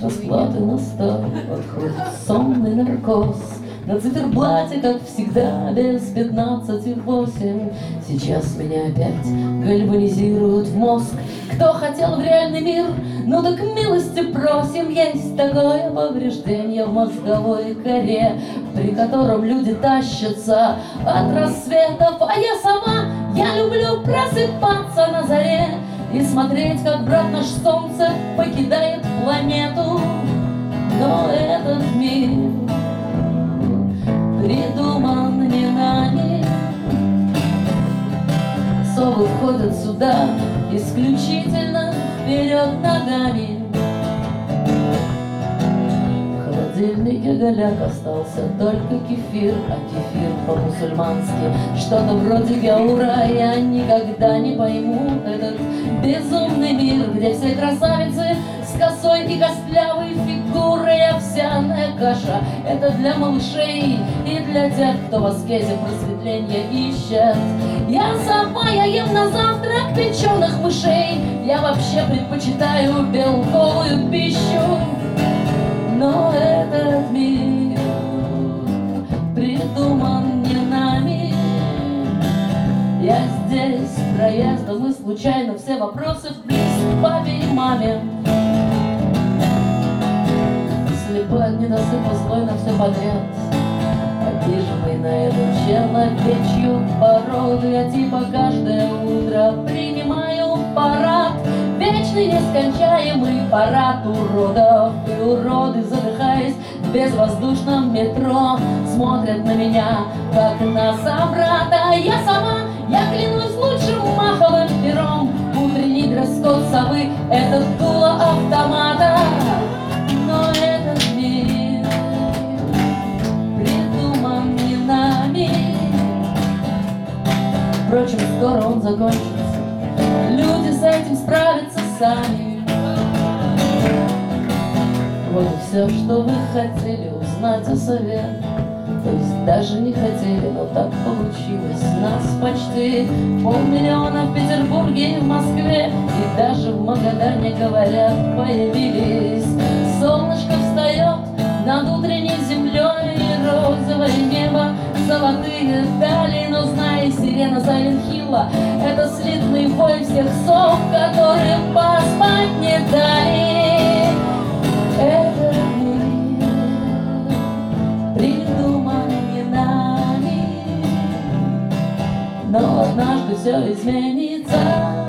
расплаты настал, отходит сонный наркоз. На циферблате, как всегда, без 15:08. Сейчас меня опять гальванизируют в мозг. Кто хотел в реальный мир, ну так милости просим. Есть такое повреждение в мозговой коре, при котором люди тащатся от рассветов. А я сама, я люблю просыпаться на заре и смотреть, как брат наш солнце покидает планету. Но этот мир придуман не нами. Совы входят сюда исключительно вперед ногами. В холодильнике голяк остался только кефир, а кефир по-мусульмански что-то вроде гаура. Я никогда не пойму этот безумный мир, где все красавицы с косой и костлявой фигурой. Овсяная каша — это для малышей и для тех, кто в аскезе просветления ищет. Я сама, я ем на завтрак печеных мышей. Я вообще предпочитаю белковую пищу. Но этот мир придуман не нами. Я здесь проездом, и случайно все вопросы вниз к папе и маме. Слепой от недосыпа, злой на все подряд, обиженный на эту человечью породу. Я типа каждое утро принимаю парад, вечный нескончаемый парад уродов. И уроды, задыхаясь в безвоздушном метро, смотрят на меня, как на собрата. Я сама, я клянусь лучшим маховым пером. Утренний дресс-код совы — это дуло автомата. Но этот мир придуман не нами. Впрочем, скоро он закончится, люди с этим справятся сами. Вот и все, что вы хотели узнать о сове. То есть даже не хотели, но так получилось. Нас почти 500 000 в Петербурге и в Москве, и даже в Магадане, говорят, появились. Солнышко встает над утренней землей, и розовое небо, золотые дали. Но знай, сирена Сайлент-Хилла — это слитный вой всех сов, которым поспать не дали. Этот мир придуман не нами, но однажды все изменится.